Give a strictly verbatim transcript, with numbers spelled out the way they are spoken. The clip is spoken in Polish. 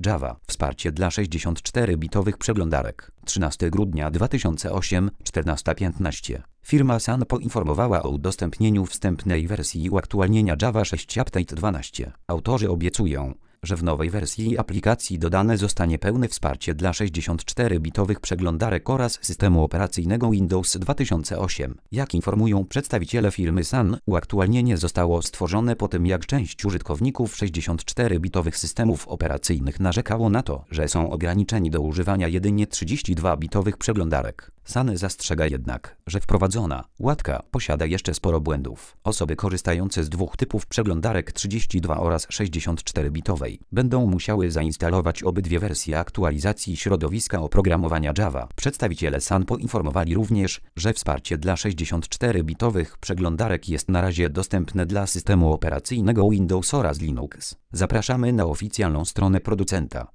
Java. Wsparcie dla sześćdziesięcioczterobitowych przeglądarek. trzynastego grudnia dwa tysiące ósmego, czternasta piętnaście. Firma Sun poinformowała o udostępnieniu wstępnej wersji uaktualnienia Java sześć Update dwanaście. Autorzy obiecują, że w nowej wersji aplikacji dodane zostanie pełne wsparcie dla sześćdziesięcioczterobitowych przeglądarek oraz systemu operacyjnego Windows dwa tysiące osiem. Jak informują przedstawiciele firmy Sun, uaktualnienie zostało stworzone po tym, jak część użytkowników sześćdziesięcioczterobitowych systemów operacyjnych narzekało na to, że są ograniczeni do używania jedynie trzydziestodwubitowych przeglądarek. Sun zastrzega jednak, że wprowadzona łatka posiada jeszcze sporo błędów. Osoby korzystające z dwóch typów przeglądarek trzydziestodwu oraz sześćdziesięcioczterobitowej będą musiały zainstalować obydwie wersje aktualizacji środowiska oprogramowania Java. Przedstawiciele Sun poinformowali również, że wsparcie dla sześćdziesięcioczterobitowych przeglądarek jest na razie dostępne dla systemu operacyjnego Windows oraz Linux. Zapraszamy na oficjalną stronę producenta.